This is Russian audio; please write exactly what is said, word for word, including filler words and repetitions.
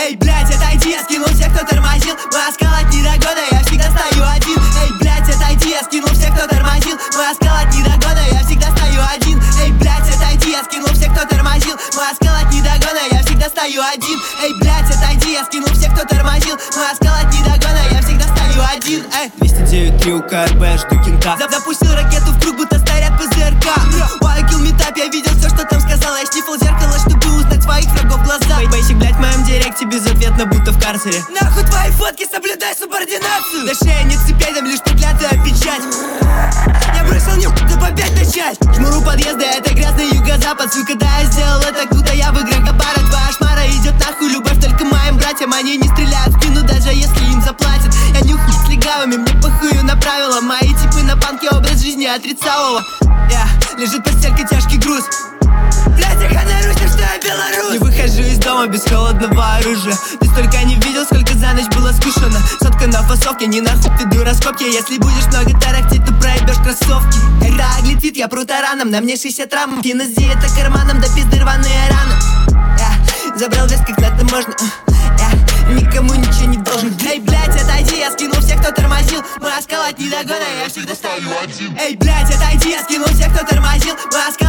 Эй, блядь, отойди, я скинул всех, кто тормозил. Мой оскал от недогона, я всегда стою один. Эй, блядь, отойди, я скинул всех, кто тормозил. Мой оскал от недогона, я всегда стою один. Эй, блядь, отойди, я скинул всех, кто тормозил. Мой оскал от недогона, я всегда стою один. Эй, блядь, отойди, я скинул всех, кто тормозил. Мой оскал от недогона, я всегда стою один. Эй, двести девять три у КРБ, жду кента. Запустил ракету в круг, будто старят ПЗРК. Why kill me tap, я видел все, что там сказала. Я снифал зеркало, чтобы узнать своих врагов в глаза. Бейсик, блядь, в моем директе безответно, будто в карцере. Нахуй твои фотки, соблюдай субординацию. На шее нет цепей, там лишь проклятая печать. Я бросил не чтобы опять начать. Жмуру подъезда, это грязный юго-запад. Сука, да, я сделал это, куда я в играх Габара. Твоя шмара идет нахуй, любовь только моим братьям. Они не стреляют в спину, даже если им заплатят. Я нюхаю с легавыми, мне похую на правила. Мои типы на панке, образ жизни отрицалого. Я лежит постелька, тяжкий груз. Блядь, я ханарюсь, что я белорус. Не выхожу из дома без холодного оружия. Ты столько не видел, сколько за ночь было скушено. Сотка на фасовке, не нахуй ты дура раскопки. Если будешь много тарахтеть, то проебешь кроссовки. Когда оглядит, я пру тараном, на мне шестьдесят рамм. Кинози это карманом, до пизды рваные раны. Я забрал вес, как надо можно. Я никому ничего не должен. Эй, блядь, отойди, я скинул всех, кто тормозил. Мой оскал от недогона, я всегда стою один. Эй, блядь, отойди, я скинул всех, кто тормозил. Мой оскал